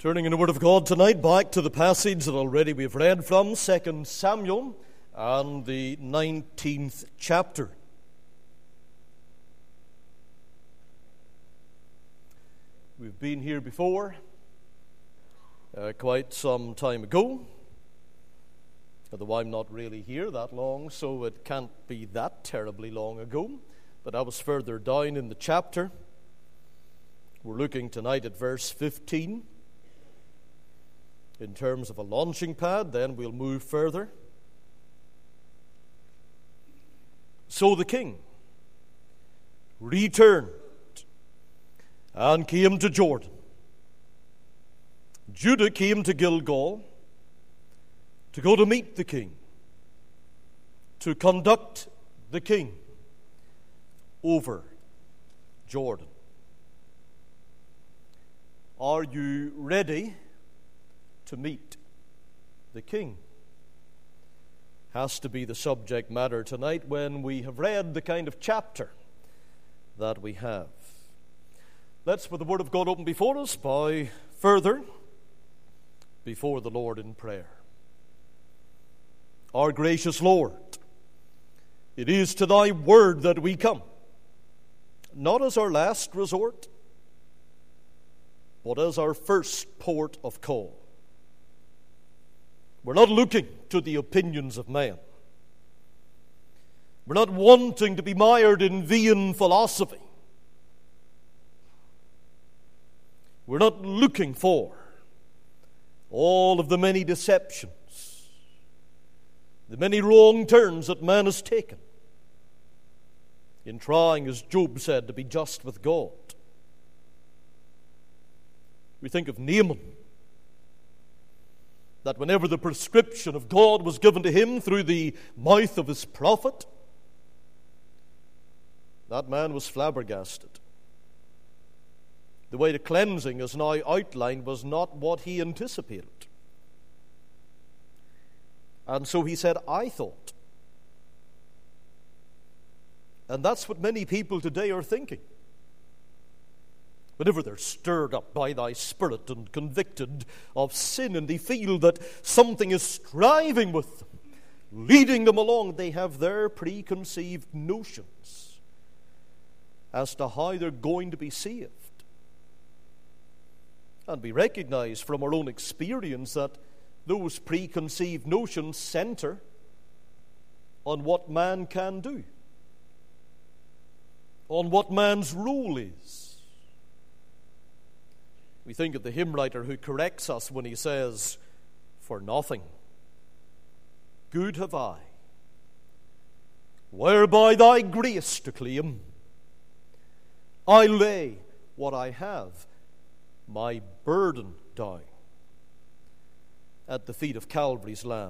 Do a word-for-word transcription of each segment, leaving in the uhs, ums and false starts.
Turning in the Word of God tonight back to the passage that already we've read from, Second Samuel and the nineteenth chapter. We've been here before, uh, quite some time ago, although I'm not really here that long, so it can't be that terribly long ago, but I was further down in the chapter. We're looking tonight at verse fifteen. In terms of a launching pad, then we'll move further. So the king returned and came to Jordan. Judah came to Gilgal to go to meet the king, to conduct the king over Jordan. Are you ready to meet the king? Has to be the subject matter tonight when we have read the kind of chapter that we have. Let's, with the Word of God open before us, bow further before the Lord in prayer. Our gracious Lord, it is to Thy Word that we come, not as our last resort, but as our first port of call. We're not looking to the opinions of men. We're not wanting to be mired in vain philosophy. We're not looking for all of the many deceptions, the many wrong turns that man has taken in trying, as Job said, to be just with God. We think of Naaman, that whenever the prescription of God was given to him through the mouth of his prophet, that man was flabbergasted. The way to cleansing as now outlined was not what he anticipated. And so he said, I thought. And that's what many people today are thinking. Whenever they're stirred up by Thy Spirit and convicted of sin, and they feel that something is striving with them, leading them along, they have their preconceived notions as to how they're going to be saved. And we recognize from our own experience that those preconceived notions center on what man can do, on what man's role is. We think of the hymn writer who corrects us when he says, for nothing good have I, whereby Thy grace to claim. I lay what I have, my burden down, at the feet of Calvary's Lamb.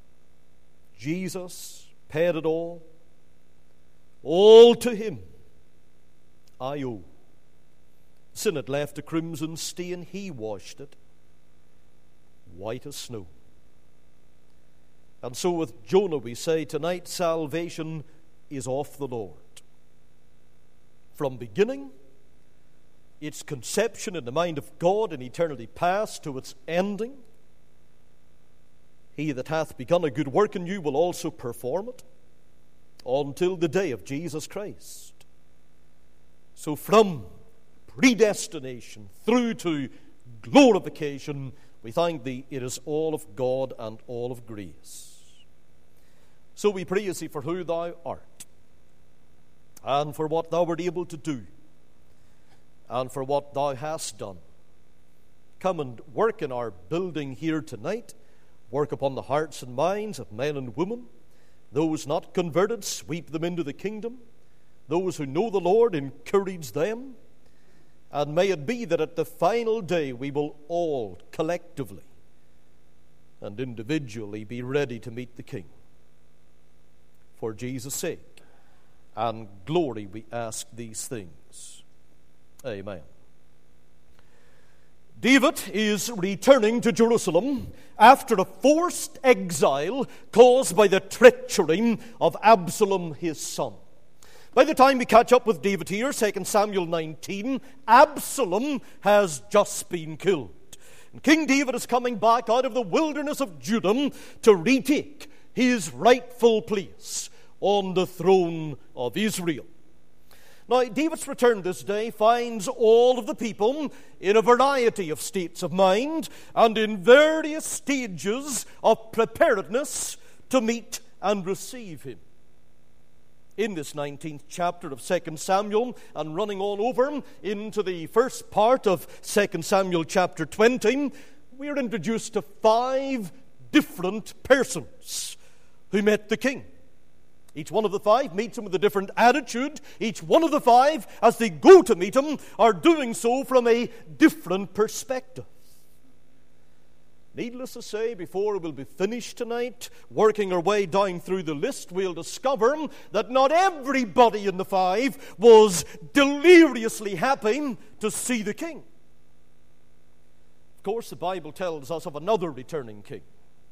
Jesus paid it all. All to Him I owe. Sin had left a crimson stain, He washed it white as snow. And so with Jonah we say tonight, salvation is of the Lord. From beginning, its conception in the mind of God in eternity past, to its ending, He that hath begun a good work in you will also perform it until the day of Jesus Christ. So from predestination through to glorification, we thank Thee, it is all of God and all of grace. So we praise Thee for who Thou art, and for what Thou wert able to do, and for what Thou hast done. Come and work in our building here tonight. Work upon the hearts and minds of men and women. Those not converted, sweep them into the kingdom. Those who know the Lord, encourage them. And may it be that at the final day we will all collectively and individually be ready to meet the King. For Jesus' sake and glory we ask these things. Amen. David is returning to Jerusalem after a forced exile caused by the treachery of Absalom, his son. By the time we catch up with David here, Second Samuel nineteen, Absalom has just been killed. And King David is coming back out of the wilderness of Judah to retake his rightful place on the throne of Israel. Now, David's return this day finds all of the people in a variety of states of mind and in various stages of preparedness to meet and receive him. In this nineteenth chapter of Second Samuel, and running on over into the first part of Second Samuel chapter twenty, we are introduced to five different persons who met the king. Each one of the five meets him with a different attitude. Each one of the five, as they go to meet him, are doing so from a different perspective. Needless to say, before we'll be finished tonight, working our way down through the list, we'll discover that not everybody in the five was deliriously happy to see the king. Of course, the Bible tells us of another returning king.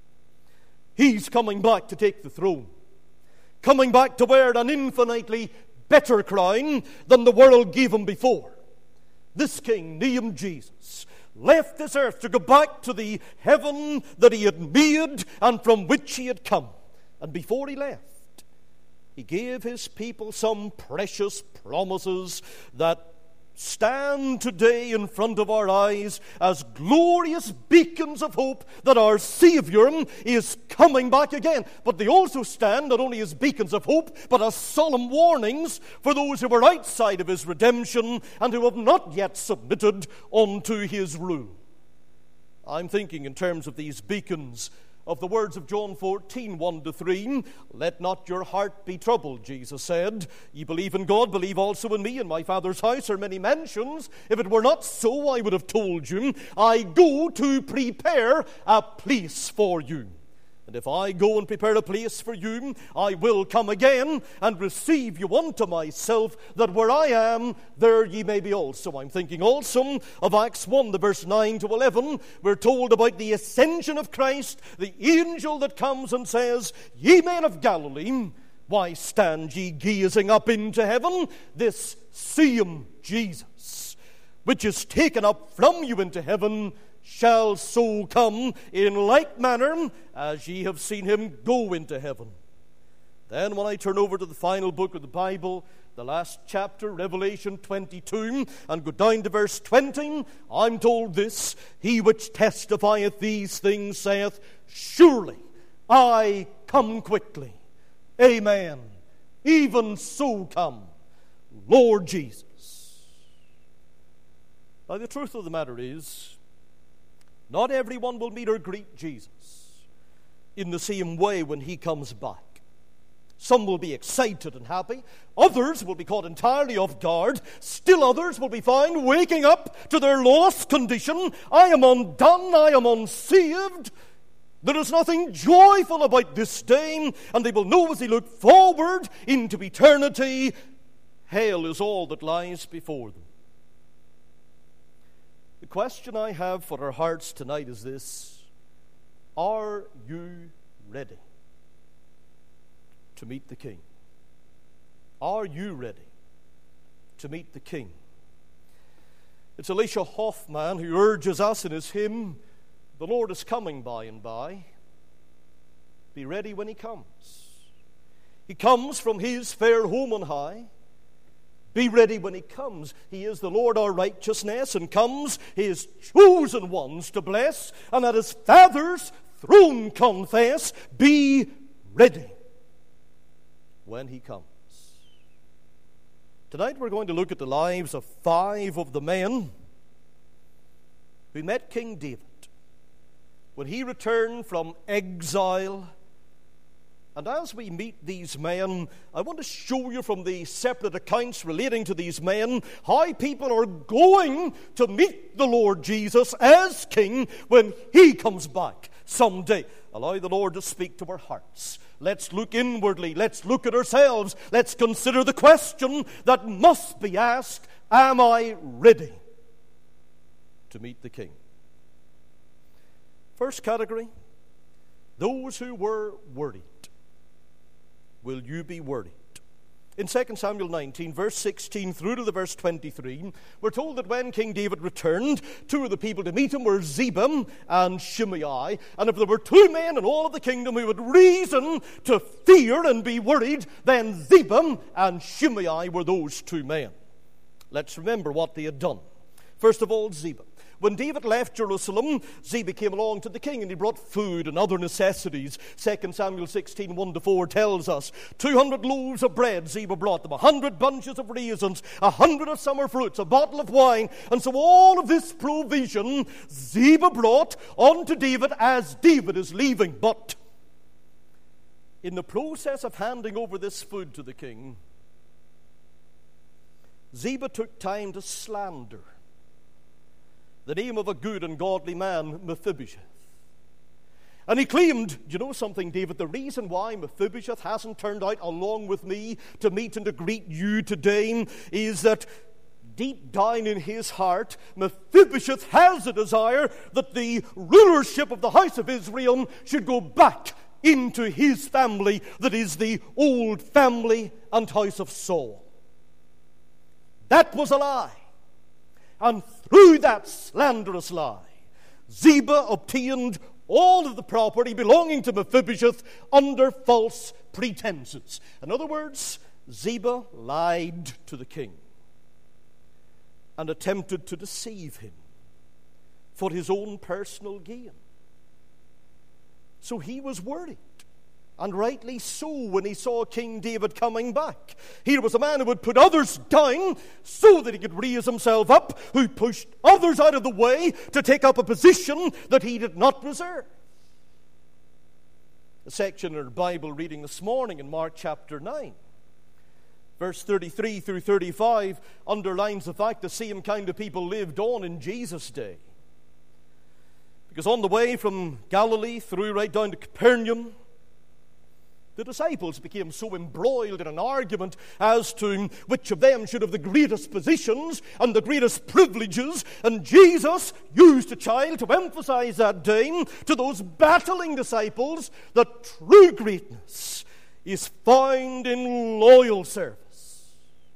He's coming back to take the throne, coming back to wear an infinitely better crown than the world gave him before. This king, named Jesus, left this earth to go back to the heaven that he had made and from which he had come. And before he left, he gave his people some precious promises that stand today in front of our eyes as glorious beacons of hope that our Savior is coming back again. But they also stand not only as beacons of hope, but as solemn warnings for those who are outside of his redemption and who have not yet submitted unto his rule. I'm thinking in terms of these beacons of the words of John fourteen, one to three. Let not your heart be troubled, Jesus said. Ye believe in God, believe also in me. In my Father's house are many mansions. If it were not so, I would have told you. I go to prepare a place for you. And if I go and prepare a place for you, I will come again and receive you unto myself, that where I am, there ye may be also. I'm thinking also of Acts one, the verse nine to eleven. We're told about the ascension of Christ, the angel that comes and says, Ye men of Galilee, why stand ye gazing up into heaven? This same Jesus, which is taken up from you into heaven, shall so come in like manner as ye have seen him go into heaven. Then when I turn over to the final book of the Bible, the last chapter, Revelation twenty-two, and go down to verse twenty, I'm told this, He which testifieth these things saith, Surely I come quickly. Amen. Even so come, Lord Jesus. Now the truth of the matter is, not everyone will meet or greet Jesus in the same way when he comes back. Some will be excited and happy. Others will be caught entirely off guard. Still others will be found waking up to their lost condition. I am undone. I am unsaved. There is nothing joyful about this day, and they will know as they look forward into eternity, hell is all that lies before them. The question I have for our hearts tonight is this: are you ready to meet the King? Are you ready to meet the King? It's Elisha Hoffman who urges us in his hymn, The Lord is coming by and by. Be ready when he comes. He comes from his fair home on high. Be ready when he comes. He is the Lord our righteousness, and comes his chosen ones to bless, and at his Father's throne confess. Be ready when he comes. Tonight we're going to look at the lives of five of the men who met King David when he returned from exile. And as we meet these men, I want to show you from the separate accounts relating to these men how people are going to meet the Lord Jesus as King when he comes back someday. Allow the Lord to speak to our hearts. Let's look inwardly. Let's look at ourselves. Let's consider the question that must be asked: am I ready to meet the King? First category, those who were worried. Will you be worried In Second Samuel nineteen, verse sixteen through to the verse twenty-three, we're told that when King David returned, two of the people to meet him were Ziba and Shimei. And if there were two men in all of the kingdom who had reason to fear and be worried, then Ziba and Shimei were those two men. Let's remember what they had done. First of all, Ziba. When David left Jerusalem, Ziba came along to the king and he brought food and other necessities. Second Samuel sixteen, one to four tells us two hundred loaves of bread Ziba brought them, one hundred bunches of raisins, one hundred of summer fruits, a bottle of wine. And so all of this provision Ziba brought unto David as David is leaving. But in the process of handing over this food to the king, Ziba took time to slander the name of a good and godly man, Mephibosheth. And he claimed, do you know something, David? The reason why Mephibosheth hasn't turned out along with me to meet and to greet you today is that deep down in his heart, Mephibosheth has a desire that the rulership of the house of Israel should go back into his family, that is the old family and house of Saul. That was a lie. And through that slanderous lie, Ziba obtained all of the property belonging to Mephibosheth under false pretenses. In other words, Ziba lied to the king and attempted to deceive him for his own personal gain. So he was worried. And rightly so, when he saw King David coming back. Here was a man who would put others down so that he could raise himself up, who pushed others out of the way to take up a position that he did not reserve. The section in our Bible reading this morning in Mark chapter nine, verse thirty-three through thirty-five, underlines the fact the same kind of people lived on in Jesus' day. Because on the way from Galilee through right down to Capernaum, the disciples became so embroiled in an argument as to which of them should have the greatest positions and the greatest privileges. And Jesus used a child to emphasize that day to those battling disciples that true greatness is found in loyal service.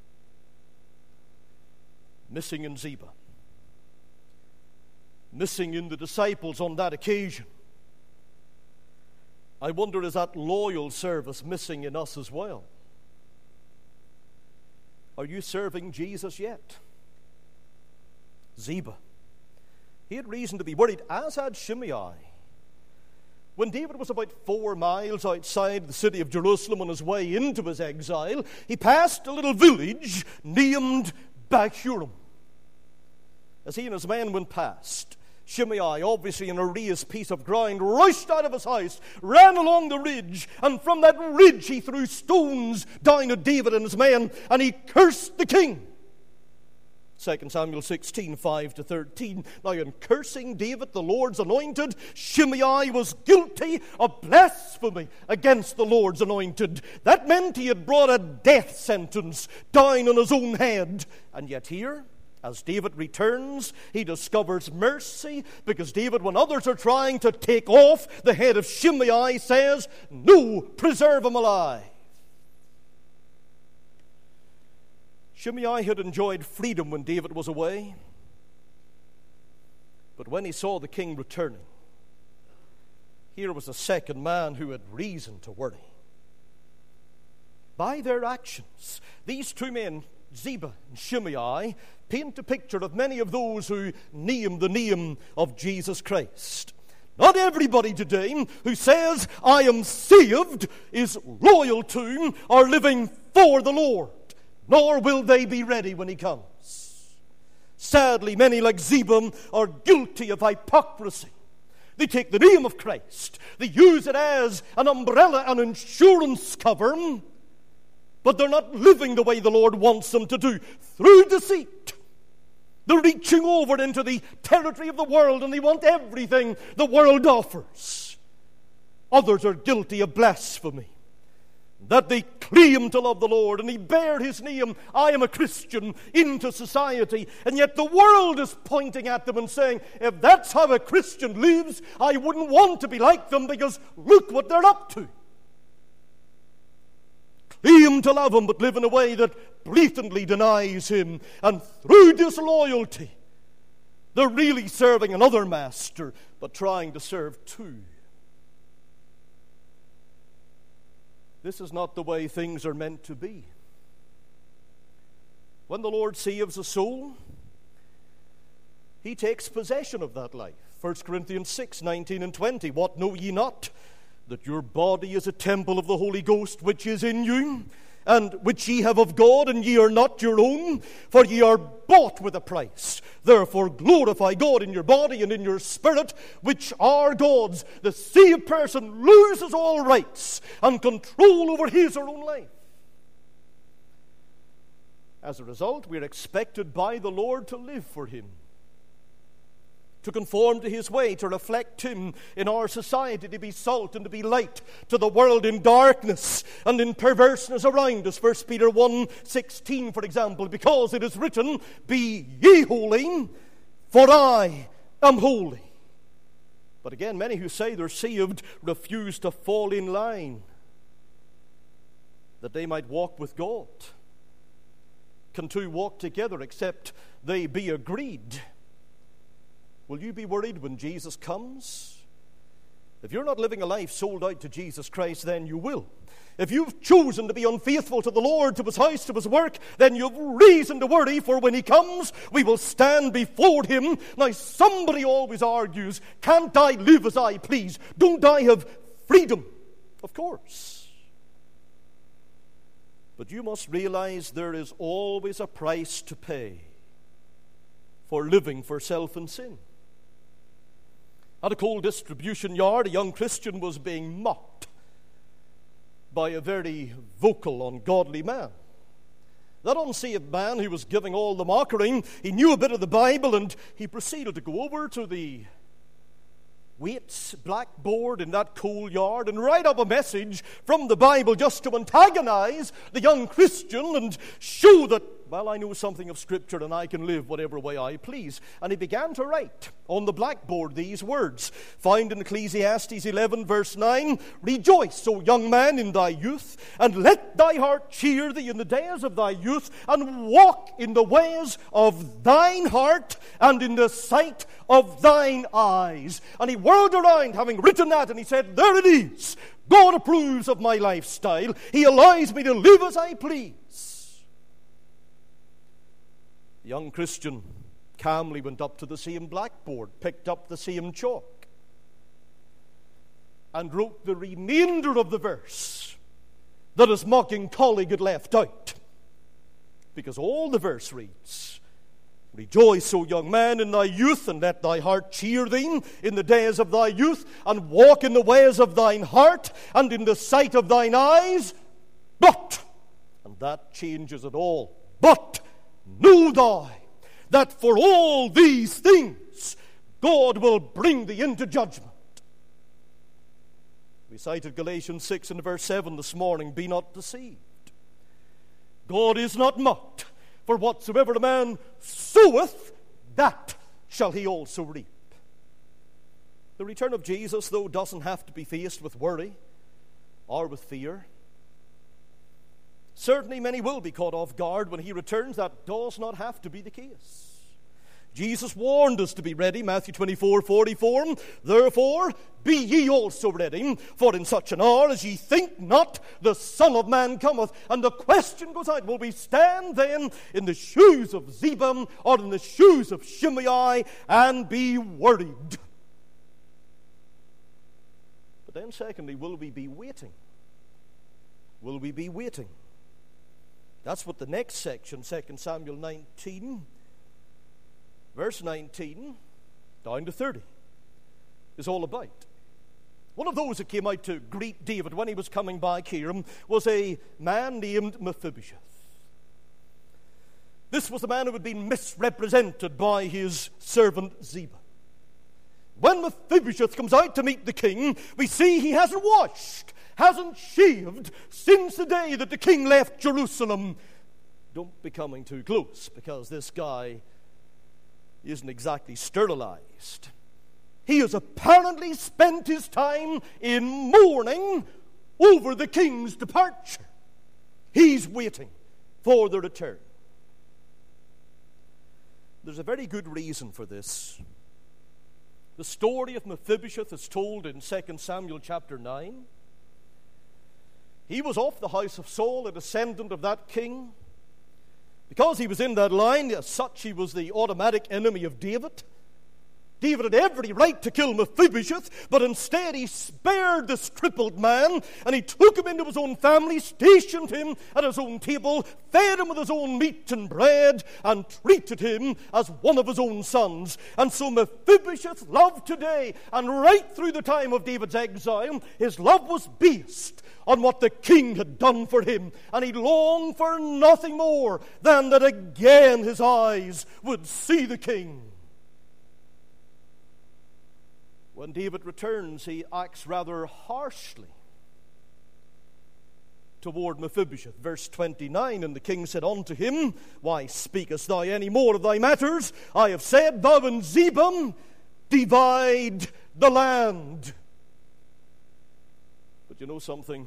Missing in Ziba, missing in the disciples on that occasion, I wonder, is that loyal service missing in us as well? Are you serving Jesus yet? Ziba, he had reason to be worried, as had Shimei. When David was about four miles outside the city of Jerusalem on his way into his exile, he passed a little village named Bahurim. As he and his men went past, Shimei, obviously in a raised piece of ground, rushed out of his house, ran along the ridge, and from that ridge he threw stones down at David and his men, and he cursed the king. Second Samuel sixteen, five to thirteen. Now in cursing David, the Lord's anointed, Shimei was guilty of blasphemy against the Lord's anointed. That meant he had brought a death sentence down on his own head. And yet here, as David returns, he discovers mercy, because David, when others are trying to take off the head of Shimei, says, "No, preserve him alive." Shimei had enjoyed freedom when David was away, but when he saw the king returning, here was a second man who had reason to worry. By their actions, these two men, Ziba and Shimei, paint a picture of many of those who name the name of Jesus Christ. Not everybody today who says, "I am saved," is loyal to or living for the Lord, nor will they be ready when he comes. Sadly, many like Ziba are guilty of hypocrisy. They take the name of Christ, they use it as an umbrella, an insurance cover, but they're not living the way the Lord wants them to do. Through deceit, they're reaching over into the territory of the world, and they want everything the world offers. Others are guilty of blasphemy, that they claim to love the Lord, and they bear his name, "I am a Christian," into society, and yet the world is pointing at them and saying, if that's how a Christian lives, I wouldn't want to be like them, because look what they're up to. claim to love him but live in a way that blatantly denies him. And through disloyalty, they're really serving another master but trying to serve two. This is not the way things are meant to be. When the Lord saves a soul, he takes possession of that life. First Corinthians six, nineteen and twenty. What know ye not? That your body is a temple of the Holy Ghost which is in you, and which ye have of God, and ye are not your own, for ye are bought with a price. Therefore glorify God in your body and in your spirit, which are God's. The saved person loses all rights and control over his or own life. As a result, we are expected by the Lord to live for him, to conform to his way, to reflect him in our society, to be salt and to be light to the world in darkness and in perverseness around us. First Peter one sixteen, for example, because it is written, be ye holy, for I am holy. But again, many who say they're saved refuse to fall in line that they might walk with God. Can two walk together except they be agreed? Will you be worried when Jesus comes? If you're not living a life sold out to Jesus Christ, then you will. If you've chosen to be unfaithful to the Lord, to his house, to his work, then you've reason to worry, for when he comes, we will stand before him. Now, somebody always argues, can't I live as I please? Don't I have freedom? Of course. But you must realize there is always a price to pay for living for self and sin. At a coal distribution yard, a young Christian was being mocked by a very vocal, ungodly man. That unsaved man who was giving all the mockery, he knew a bit of the Bible, and he proceeded to go over to the weights blackboard in that coal yard and write up a message from the Bible just to antagonize the young Christian and show that, well, I know something of Scripture and I can live whatever way I please. And he began to write on the blackboard these words, found in Ecclesiastes eleven, verse nine, rejoice, O young man, in thy youth, and let thy heart cheer thee in the days of thy youth, and walk in the ways of thine heart and in the sight of thine eyes. And he whirled around having written that, and he said, there it is. God approves of my lifestyle. He allows me to live as I please. The young Christian calmly went up to the same blackboard, picked up the same chalk, and wrote the remainder of the verse that his mocking colleague had left out. Because all the verse reads, rejoice, O young man, in thy youth, and let thy heart cheer thee in the days of thy youth, and walk in the ways of thine heart, and in the sight of thine eyes. But, and that changes it all, but know thou that for all these things God will bring thee into judgment. We cited Galatians six and verse seven this morning, be not deceived. God is not mocked, for whatsoever a man soweth, that shall he also reap. The return of Jesus, though, doesn't have to be faced with worry or with fear. Certainly many will be caught off guard when he returns. That does not have to be the case. Jesus warned us to be ready, Matthew twenty-four, forty-four. Therefore, be ye also ready, for in such an hour as ye think not, the Son of Man cometh. And the question goes out, will we stand then in the shoes of Ziba or in the shoes of Shimei and be worried? But then secondly, will we be waiting? Will we be waiting? That's what the next section, Second Samuel nineteen, verse nineteen, down to thirty, is all about. One of those that came out to greet David when he was coming back here was a man named Mephibosheth. This was the man who had been misrepresented by his servant Ziba. When Mephibosheth comes out to meet the king, we see he hasn't washed, hasn't shaved since the day that the king left Jerusalem. Don't be coming too close, because this guy isn't exactly sterilized. He has apparently spent his time in mourning over the king's departure. He's waiting for the return. There's a very good reason for this. The story of Mephibosheth is told in Second Samuel chapter nine. He was of the house of Saul, a descendant of that king. Because he was in that line, as such, he was the automatic enemy of David. David had every right to kill Mephibosheth, but instead he spared this crippled man, and he took him into his own family, stationed him at his own table, fed him with his own meat and bread, and treated him as one of his own sons. And so Mephibosheth loved today, and right through the time of David's exile, his love was based on what the king had done for him, and he longed for nothing more than that again his eyes would see the king. When David returns, he acts rather harshly toward Mephibosheth. Verse twenty-nine, and the king said unto him, Why speakest thou any more of thy matters? I have said, thou and Zebah divide the land. But you know something?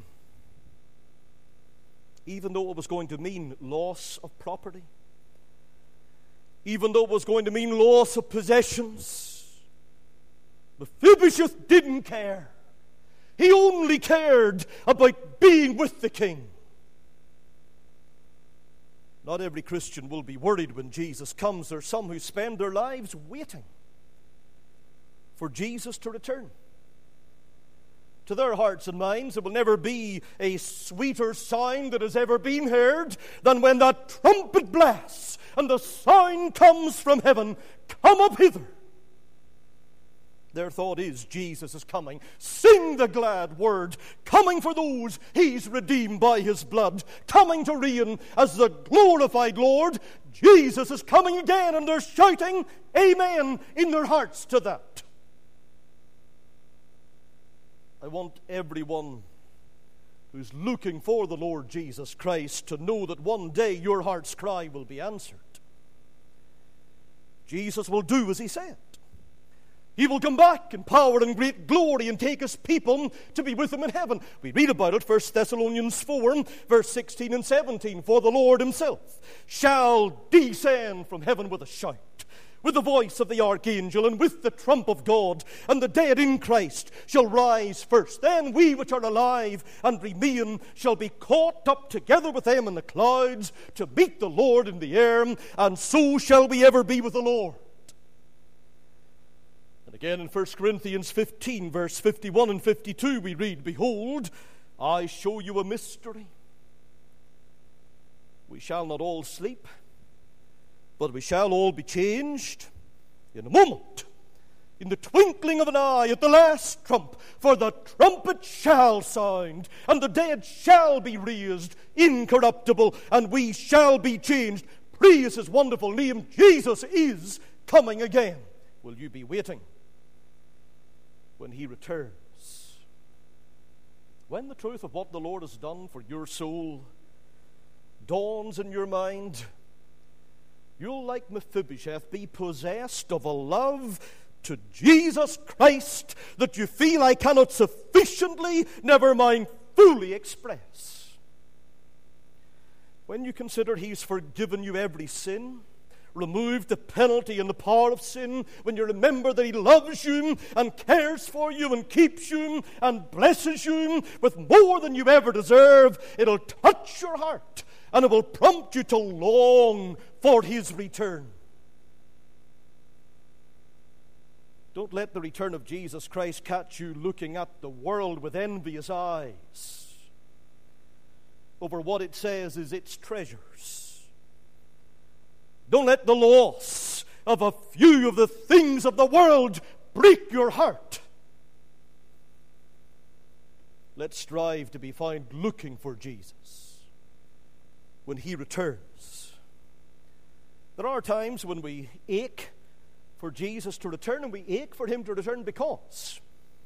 Even though it was going to mean loss of property, even though it was going to mean loss of possessions, Mephibosheth didn't care. He only cared about being with the king. Not every Christian will be worried when Jesus comes. There are some who spend their lives waiting for Jesus to return. To their hearts and minds, there will never be a sweeter sound that has ever been heard than when that trumpet blasts and the sound comes from heaven, Come up hither. Their thought is, Jesus is coming. Sing the glad word. Coming for those he's redeemed by his blood. Coming to reign as the glorified Lord. Jesus is coming again, and they're shouting amen in their hearts to that. I want everyone who's looking for the Lord Jesus Christ to know that one day your heart's cry will be answered. Jesus will do as he said. He will come back in power and great glory and take his people to be with him in heaven. We read about it, First Thessalonians four, verse sixteen and seventeen. For the Lord himself shall descend from heaven with a shout, with the voice of the archangel, and with the trump of God, and the dead in Christ shall rise first. Then we which are alive and remain shall be caught up together with them in the clouds to meet the Lord in the air, and so shall we ever be with the Lord. And again in First Corinthians fifteen, verse fifty-one and fifty-two, we read, Behold, I show you a mystery. We shall not all sleep, but we shall all be changed in a moment, in the twinkling of an eye, at the last trump. For the trumpet shall sound, and the dead shall be raised incorruptible, and we shall be changed. Praise his wonderful name. Jesus is coming again. Will you be waiting when he returns? When the truth of what the Lord has done for your soul dawns in your mind, you'll, like Mephibosheth, be possessed of a love to Jesus Christ that you feel I cannot sufficiently, never mind fully express. When you consider he's forgiven you every sin, removed the penalty and the power of sin, when you remember that he loves you and cares for you and keeps you and blesses you with more than you ever deserve, it'll touch your heart and it will prompt you to long for his return. Don't let the return of Jesus Christ catch you looking at the world with envious eyes over what it says is its treasures. Don't let the loss of a few of the things of the world break your heart. Let's strive to be found looking for Jesus when he returns. There are times when we ache for Jesus to return, and we ache for him to return because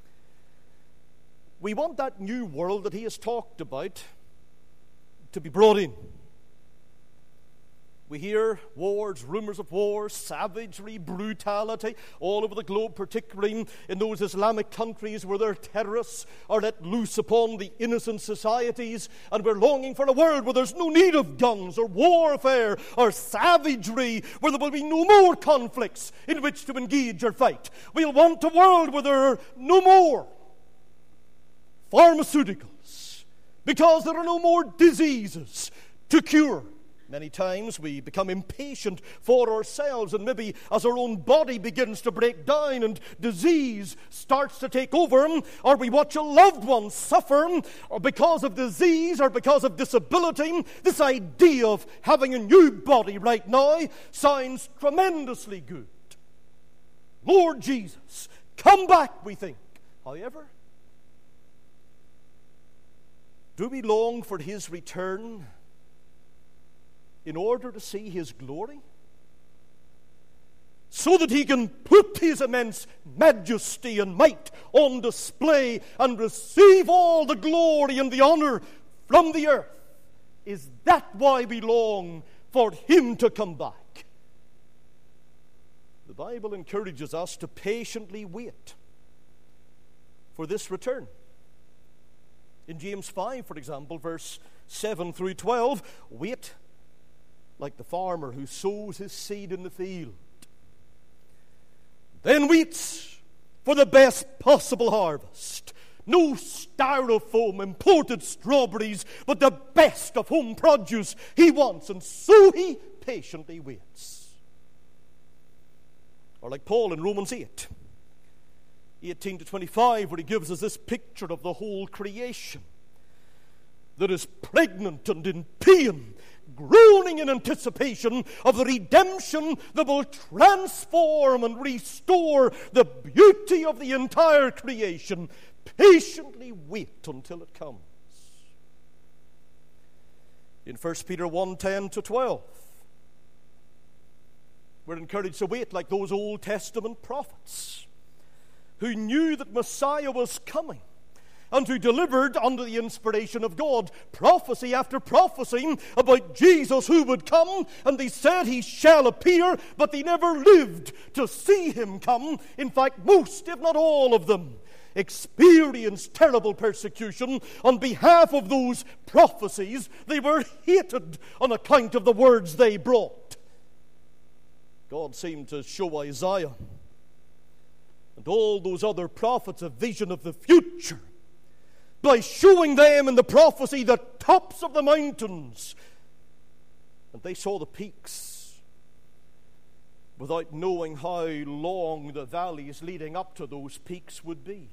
we want that new world that he has talked about to be brought in. We hear wars, rumors of wars, savagery, brutality all over the globe, particularly in those Islamic countries where their terrorists are let loose upon the innocent societies. And we're longing for a world where there's no need of guns or warfare or savagery, where there will be no more conflicts in which to engage or fight. We'll want a world where there are no more pharmaceuticals, because there are no more diseases to cure. Many times we become impatient for ourselves, and maybe as our own body begins to break down and disease starts to take over, or we watch a loved one suffer or because of disease or because of disability, this idea of having a new body right now sounds tremendously good. Lord Jesus, come back, we think. However, do we long for his return in order to see his glory, so that he can put his immense majesty and might on display and receive all the glory and the honor from the earth? Is that why we long for him to come back? The Bible encourages us to patiently wait for this return. In James five, for example, verse seven through twelve, wait like the farmer who sows his seed in the field, then waits for the best possible harvest. No styrofoam imported strawberries, but the best of home produce he wants, and so he patiently waits. Or like Paul in Romans eight, eighteen to twenty-five, where he gives us this picture of the whole creation that is pregnant and in pain, groaning in anticipation of the redemption that will transform and restore the beauty of the entire creation. Patiently wait until it comes. In First Peter one, ten to twelve, we're encouraged to wait like those Old Testament prophets who knew that Messiah was coming, and who delivered, under the inspiration of God, prophecy after prophecy about Jesus who would come, and they said he shall appear, but they never lived to see him come. In fact, most, if not all of them, experienced terrible persecution on behalf of those prophecies. They were hated on account of the words they brought. God seemed to show Isaiah and all those other prophets a vision of the future by showing them in the prophecy the tops of the mountains. And they saw the peaks without knowing how long the valleys leading up to those peaks would be.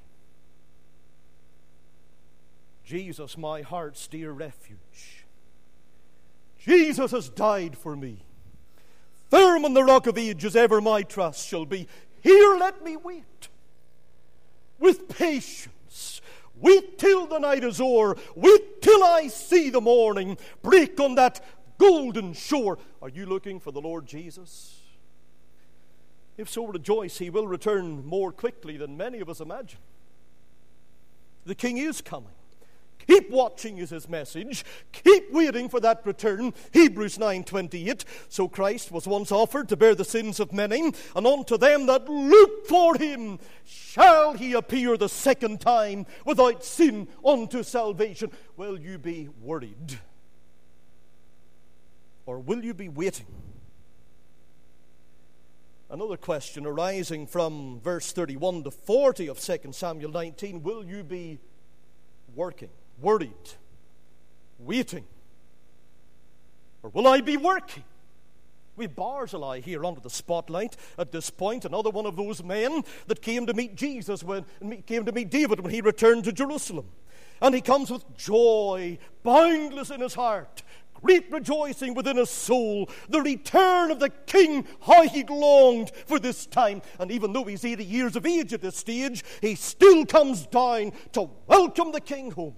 Jesus, my heart's dear refuge. Jesus has died for me. Firm on the rock of ages ever my trust shall be. Here let me wait with patience. Wait till the night is o'er. Wait till I see the morning break on that golden shore. Are you looking for the Lord Jesus? If so, rejoice. He will return more quickly than many of us imagine. The King is coming. Keep watching is his message. Keep waiting for that return. Hebrews nine twenty-eight. So Christ was once offered to bear the sins of many, and unto them that look for him shall he appear the second time without sin unto salvation. Will you be worried? Or will you be waiting? Another question arising from verse thirty-one to forty of Second Samuel nineteen. Will you be working? Worried, waiting, or will I be working? We have Barzillai here under the spotlight at this point, another one of those men that came to meet Jesus when came to meet David when he returned to Jerusalem, and he comes with joy boundless in his heart, great rejoicing within his soul, the return of the King. How he longed for this time. And even though he's eighty years of age at this stage, he still comes down to welcome the King home.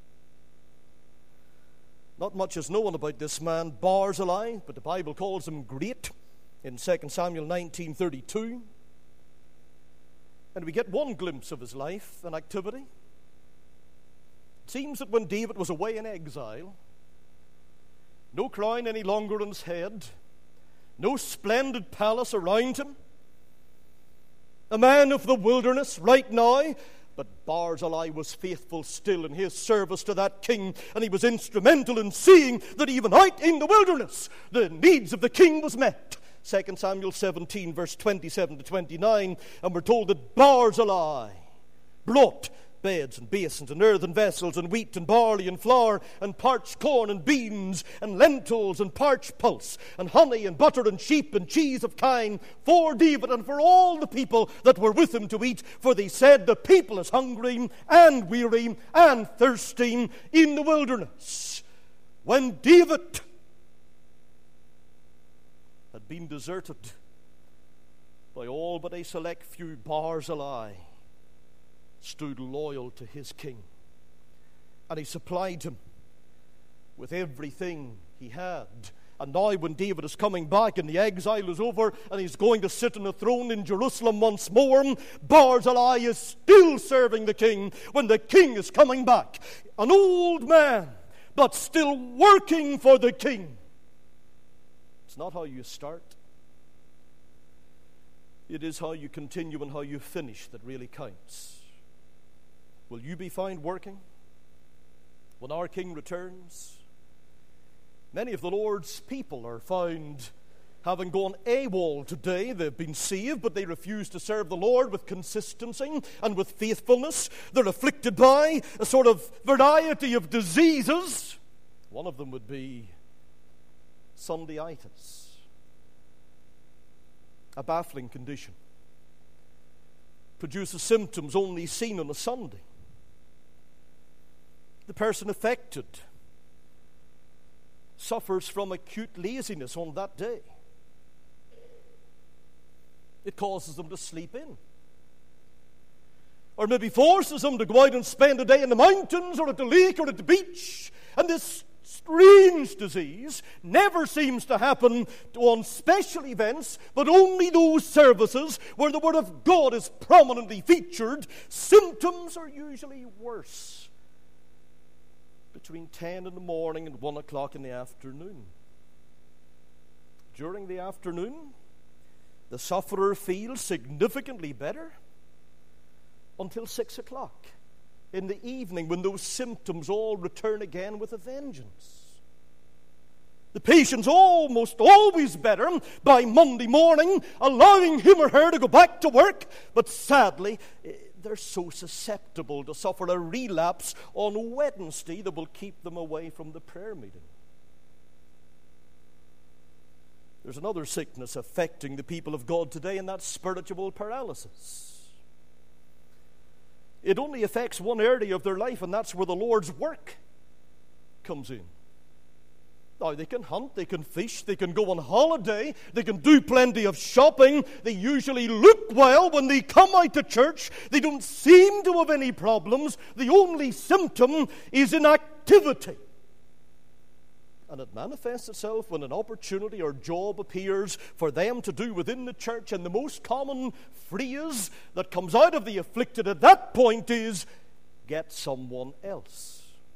Not much is known about this man Barzillai, but the Bible calls him great in Second Samuel nineteen thirty-two. And we get one glimpse of his life and activity. It seems that when David was away in exile, no crown any longer on his head, no splendid palace around him, a man of the wilderness right now. But Barzillai was faithful still in his service to that king, and he was instrumental in seeing that even out in the wilderness, the needs of the king was met. Second Samuel seventeen, verse twenty-seven to twenty-nine, and we're told that Barzillai brought beds and basins and earthen vessels and wheat and barley and flour and parched corn and beans and lentils and parched pulse and honey and butter and sheep and cheese of kine for David and for all the people that were with him to eat. For they said, the people is hungry and weary and thirsty in the wilderness. When David had been deserted by all but a select few, Barzillai stood loyal to his king, and he supplied him with everything he had. And now when David is coming back and the exile is over and he's going to sit on the throne in Jerusalem once more, Barzillai is still serving the king when the king is coming back. An old man, but still working for the king. It's not how you start. It is how you continue and how you finish that really counts. Will you be found working when our King returns? Many of the Lord's people are found having gone AWOL today. They've been saved, but they refuse to serve the Lord with consistency and with faithfulness. They're afflicted by a sort of variety of diseases. One of them would be Sundayitis, a baffling condition. Produces symptoms only seen on a Sunday. The person affected suffers from acute laziness on that day. It causes them to sleep in. Or maybe forces them to go out and spend a day in the mountains or at the lake or at the beach. And this strange disease never seems to happen on special events, but only those services where the Word of God is prominently featured. Symptoms are usually worse between ten in the morning and one o'clock in the afternoon. During the afternoon, the sufferer feels significantly better until six o'clock in the evening, when those symptoms all return again with a vengeance. The patient's almost always better by Monday morning, allowing him or her to go back to work, but sadly, they're so susceptible to suffer a relapse on Wednesday that will keep them away from the prayer meeting. There's another sickness affecting the people of God today, and that's spiritual paralysis. It only affects one area of their life, and that's where the Lord's work comes in. Now, they can hunt, they can fish, they can go on holiday, they can do plenty of shopping. They usually look well when they come out to church. They don't seem to have any problems. The only symptom is inactivity. And it manifests itself when an opportunity or job appears for them to do within the church. And the most common phrase that comes out of the afflicted at that point is, get someone else.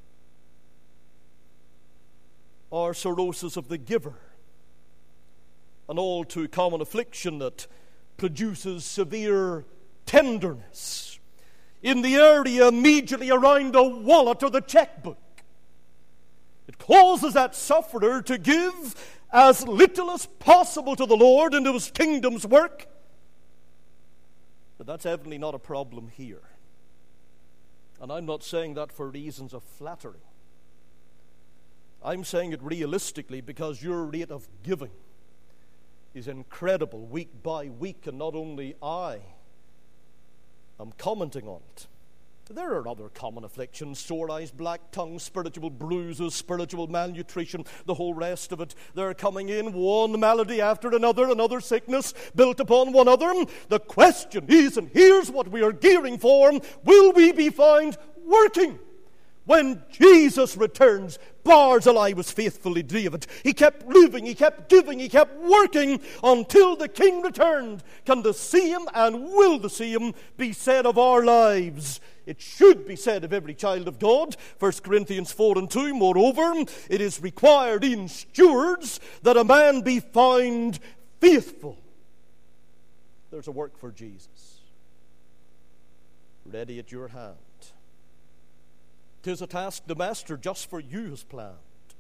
Or cirrhosis of the giver, an all too common affliction that produces severe tenderness in the area immediately around the wallet or the checkbook. It causes that sufferer to give as little as possible to the Lord and to His kingdom's work. But that's evidently not a problem here. And I'm not saying that for reasons of flattery. I'm saying it realistically because your rate of giving is incredible week by week, and not only I am commenting on it. There are other common afflictions: sore eyes, black tongue, spiritual bruises, spiritual malnutrition, the whole rest of it. They're coming in, one malady after another, another sickness built upon one other. The question is, and here's what we are gearing for, will we be found working when Jesus returns? Barzillai was faithfully David. He kept living, he kept giving, he kept working until the King returned. Can the same and will the same be said of our lives? It should be said of every child of God. First Corinthians four and two, moreover, it is required in stewards that a man be found faithful, there's a work for Jesus ready at your hand. 'Tis a task the Master just for you has planned.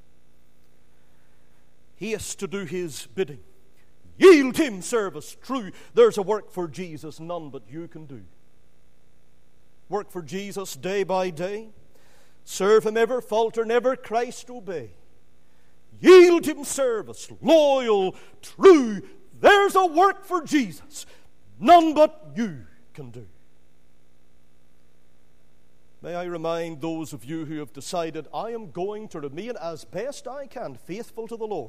He has to do his bidding. Yield him service true. There's a work for Jesus none but you can do. Work for Jesus day by day. Serve him ever, falter never, Christ obey. Yield him service, loyal, true. There's a work for Jesus none but you can do. May I remind those of you who have decided, I am going to remain as best I can faithful to the Lord,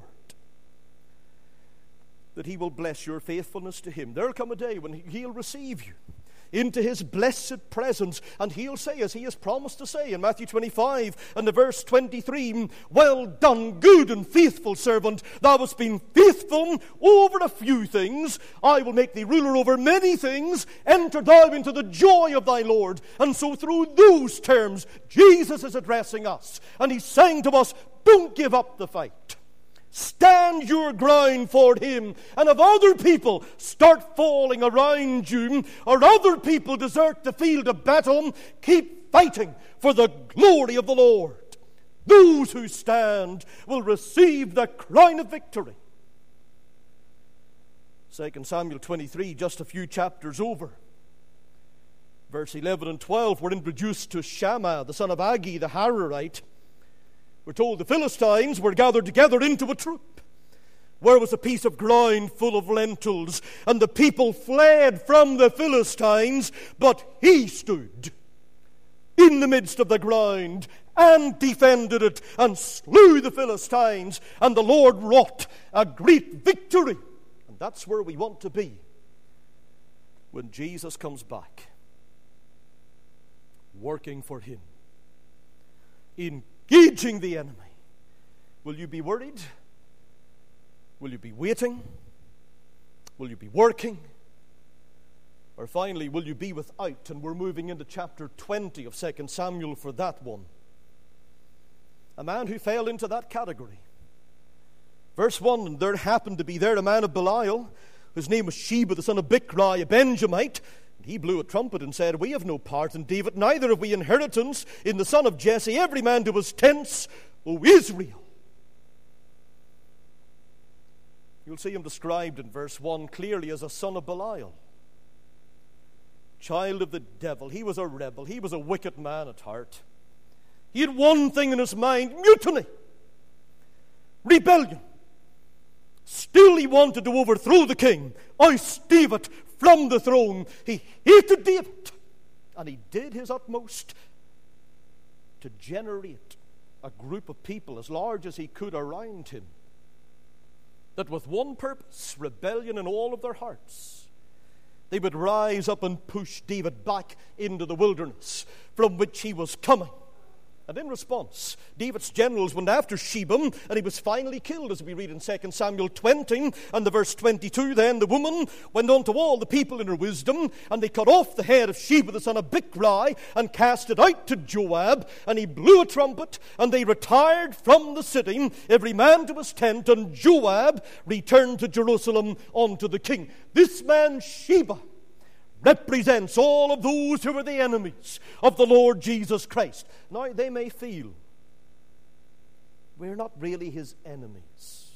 that he will bless your faithfulness to him. There'll come a day when he'll receive you into his blessed presence, and he'll say, as he has promised to say in Matthew twenty-five and the verse twenty-three, well done, good and faithful servant. Thou hast been faithful over a few things. I will make thee ruler over many things. Enter thou into the joy of thy Lord. And so through those terms, Jesus is addressing us, and he's saying to us, don't give up the fight. Stand your ground for him. And if other people start falling around you, or other people desert the field of battle, keep fighting for the glory of the Lord. Those who stand will receive the crown of victory. Second Samuel twenty-three, just a few chapters over. Verse eleven and twelve, we're introduced to Shammah, the son of Agi, the Hararite. We're told the Philistines were gathered together into a troop, where was a piece of ground full of lentils, and the people fled from the Philistines, but he stood in the midst of the ground and defended it and slew the Philistines, and the Lord wrought a great victory. And that's where we want to be when Jesus comes back, working for him, engaging the enemy. Will you be worried? Will you be waiting? Will you be working? Or finally, will you be without? And we're moving into chapter twenty of Second Samuel for that one. A man who fell into that category. Verse one, and there happened to be there a man of Belial, whose name was Sheba, the son of Bichri, a Benjamite. He blew a trumpet and said, we have no part in David, neither have we inheritance in the son of Jesse. Every man to his tents, O Israel. You'll see him described in verse one clearly as a son of Belial, child of the devil. He was a rebel. He was a wicked man at heart. He had one thing in his mind: mutiny, rebellion. Still he wanted to overthrow the king, oust David from the throne. He hated David, and he did his utmost to generate a group of people as large as he could around him, that with one purpose, rebellion in all of their hearts, they would rise up and push David back into the wilderness from which he was coming. And in response, David's generals went after Sheba, and he was finally killed, as we read in Second Samuel twenty, and the verse twenty-two. Then the woman went unto all the people in her wisdom, and they cut off the head of Sheba, the son of Bichri, and cast it out to Joab, and he blew a trumpet, and they retired from the city, every man to his tent, and Joab returned to Jerusalem unto the king. This man Sheba represents all of those who are the enemies of the Lord Jesus Christ. Now, they may feel we're not really his enemies.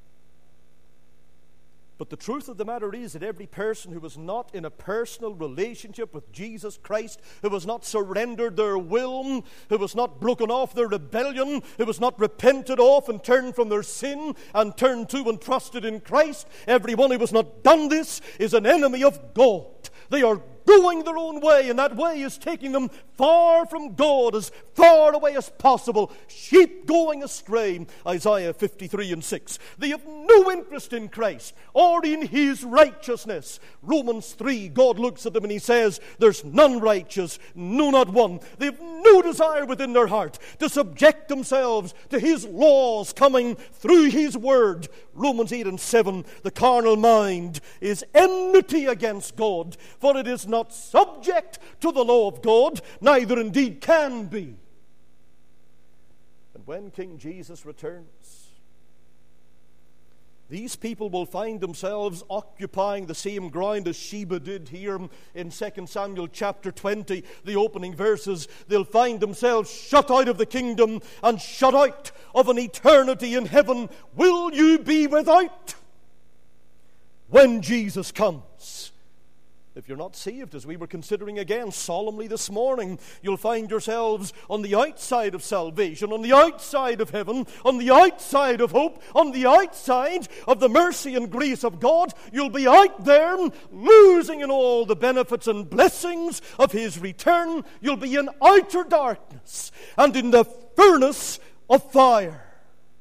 But the truth of the matter is that every person who was not in a personal relationship with Jesus Christ, who was not surrendered their will, who was not broken off their rebellion, who was not repented of and turned from their sin and turned to and trusted in Christ, everyone who has not done this is an enemy of God. They are going their own way, and that way is taking them far from God, as far away as possible. Sheep going astray, Isaiah fifty-three and six. They have no interest in Christ or in his righteousness. Romans three, God looks at them and he says, there's none righteous, no, not one. They have no desire within their heart to subject themselves to his laws coming through his word. Romans eight and seven, the carnal mind is enmity against God, for it is not subject to the law of God, neither indeed can be. And when King Jesus returns, these people will find themselves occupying the same ground as Sheba did here in Second Samuel chapter twenty, the opening verses. They'll find themselves shut out of the kingdom and shut out of an eternity in heaven. Will you be without when Jesus comes? If you're not saved, as we were considering again solemnly this morning, you'll find yourselves on the outside of salvation, on the outside of heaven, on the outside of hope, on the outside of the mercy and grace of God. You'll be out there losing in all the benefits and blessings of His return. You'll be in outer darkness and in the furnace of fire.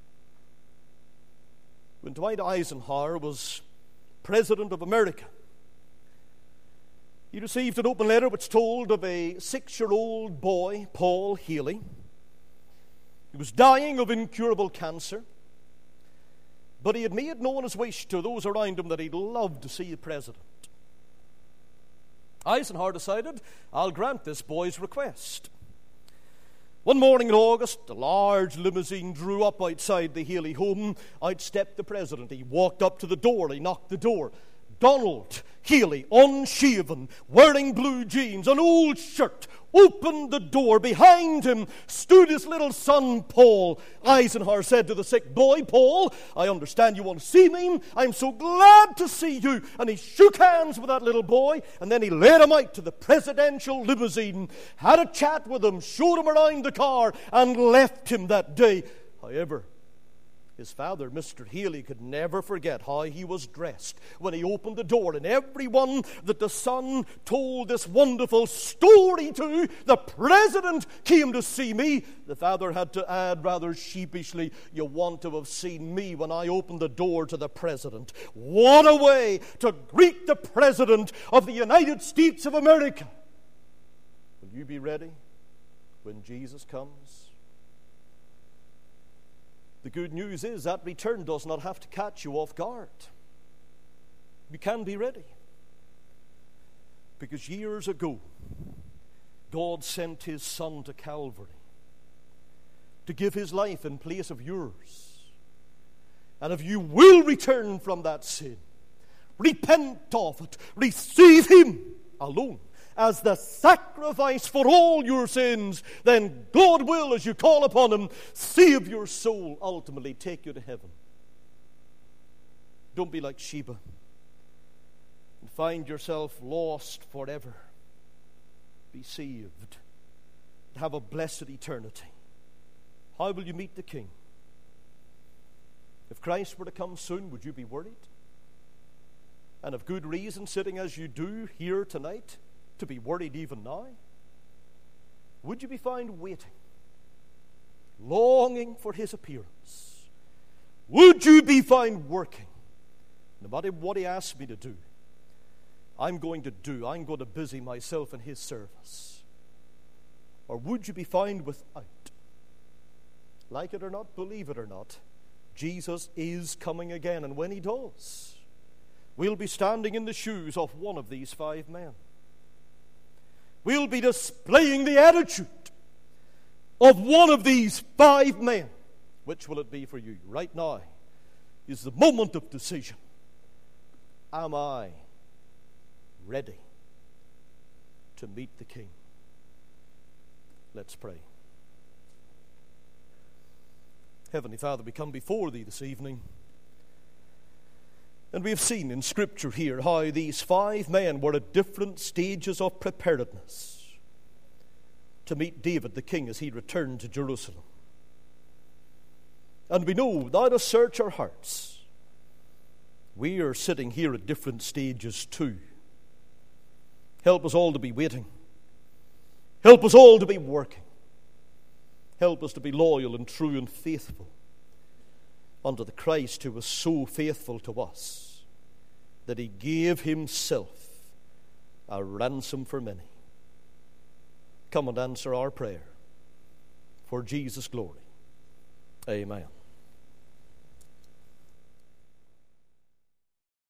When Dwight Eisenhower was President of America, he received an open letter which told of a six-year-old boy, Paul Healy. He was dying of incurable cancer, but he had made known his wish to those around him that he'd love to see the president. Eisenhower decided, I'll grant this boy's request. One morning in August, a large limousine drew up outside the Healy home. Out stepped the president. He walked up to the door. He knocked the door. Donald Healy, unshaven, wearing blue jeans, an old shirt, opened the door. Behind him stood his little son, Paul. Eisenhower said to the sick boy, Paul, I understand you want to see me. I'm so glad to see you. And he shook hands with that little boy, and then he led him out to the presidential limousine, had a chat with him, showed him around the car, and left him that day. However, his father, Mister Healy, could never forget how he was dressed when he opened the door, and everyone that the son told this wonderful story to, the president came to see me. The father had to add rather sheepishly, you want to have seen me when I opened the door to the president. What a way to greet the president of the United States of America. Will you be ready when Jesus comes? The good news is that return does not have to catch you off guard. You can be ready. Because years ago, God sent His Son to Calvary to give His life in place of yours. And if you will return from that sin, repent of it, receive Him alone as the sacrifice for all your sins, then God will, as you call upon Him, save your soul, ultimately take you to heaven. Don't be like Sheba and find yourself lost forever. Be saved and have a blessed eternity. How will you meet the King? If Christ were to come soon, would you be worried? And of good reason, sitting as you do here tonight, to be worried even now? Would you be found waiting, longing for His appearance? Would you be found working? No matter what He asks me to do, I'm going to do. I'm going to busy myself in His service. Or would you be found without? Like it or not, believe it or not, Jesus is coming again. And when He does, we'll be standing in the shoes of one of these five men. We'll be displaying the attitude of one of these five men. Which will it be for you? Right now is the moment of decision. Am I ready to meet the King? Let's pray. Heavenly Father, we come before Thee this evening, and we have seen in Scripture here how these five men were at different stages of preparedness to meet David the king as he returned to Jerusalem. And we know Thou dost search our hearts. We are sitting here at different stages too. Help us all to be waiting. Help us all to be working. Help us to be loyal and true and faithful unto the Christ who was so faithful to us that He gave Himself a ransom for many. Come and answer our prayer. For Jesus' glory. Amen.